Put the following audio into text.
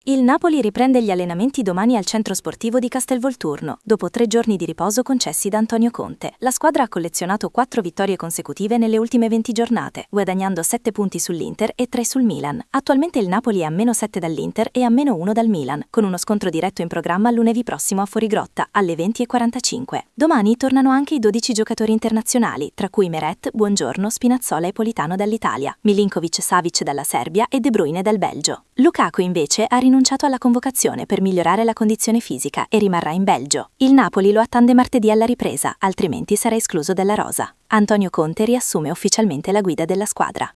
Il Napoli riprende gli allenamenti domani al centro sportivo di Castelvolturno, dopo 3 giorni di riposo concessi da Antonio Conte. La squadra ha collezionato 4 vittorie consecutive nelle ultime 20 giornate, guadagnando 7 punti sull'Inter e 3 sul Milan. Attualmente il Napoli è a -7 dall'Inter e a -1 dal Milan, con uno scontro diretto in programma lunedì prossimo a Fuorigrotta, alle 20:45. Domani tornano anche i 12 giocatori internazionali, tra cui Meret, Buongiorno, Spinazzola e Politano dall'Italia, Milinkovic-Savic dalla Serbia e De Bruyne dal Belgio. Lukaku invece ha rinunciato alla convocazione per migliorare la condizione fisica e rimarrà in Belgio. Il Napoli lo attende martedì alla ripresa, altrimenti sarà escluso dalla rosa. Antonio Conte riassume ufficialmente la guida della squadra.